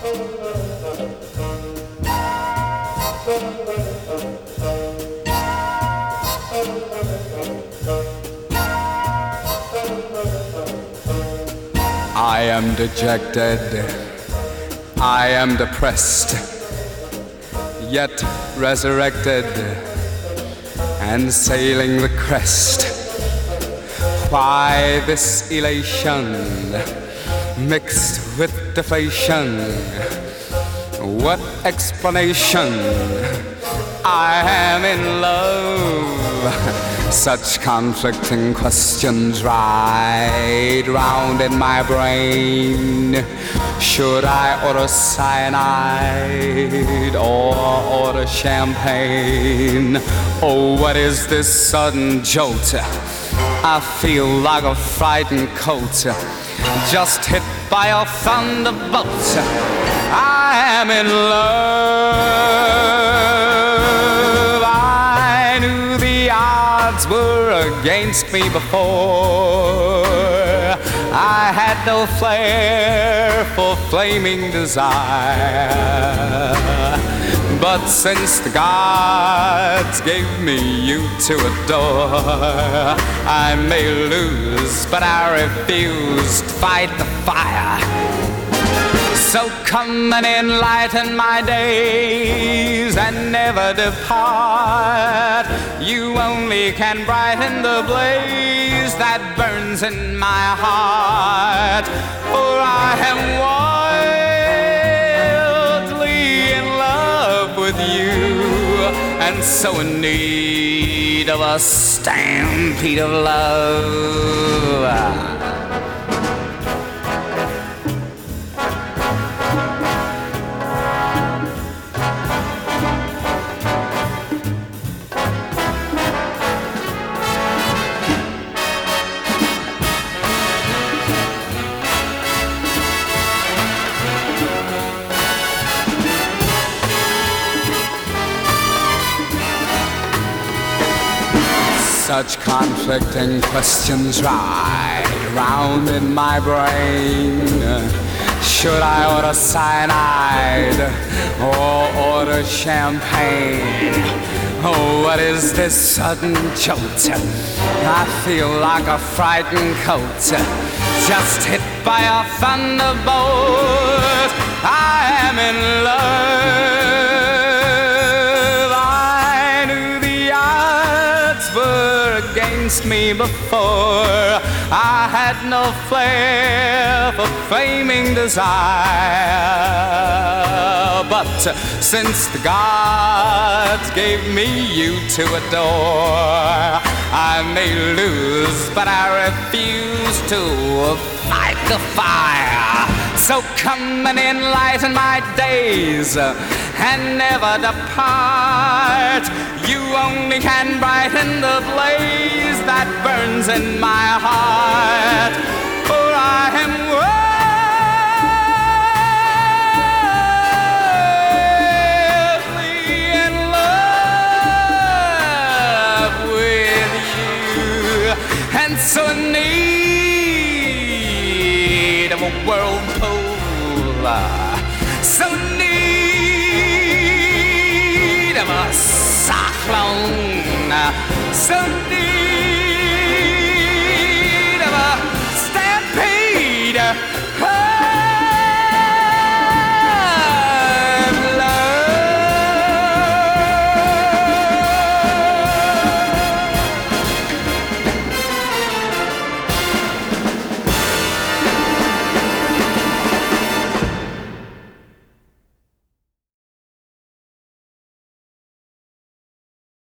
I am dejected, I am depressed, yet resurrected and sailing the crest. Why this elation mixed with deflation? What explanation? I am in love. Such conflicting questions ride round in my brain. Should I order cyanide or order champagne? Oh, what is this sudden jolt? I feel like a frightened colt just hit by a thunderbolt. I am in love. I knew the odds were against me before. I had no flair for flaming desire. But since the gods gave me you to adore, I may lose, but I refuse to fight the fire. So come and enlighten my days and never depart. You only can brighten the blaze that burns in my heart. For I am wildly in love with you, and so in need of a stampede of love. Such conflicting questions ride round in my brain. Should I order cyanide or order champagne? Oh, what is this sudden jolt? I feel like a frightened colt just hit by a thunderbolt. I am in love. Against me before. I had no flair for flaming desire. But since the gods gave me you to adore, I may lose, but I refuse to fight the fire. So come and enlighten my days and never depart. You only can brighten the blaze that burns in my heart. For I am wildly in love with you, and so in need of a whirlpool. So in need of a cyclone. So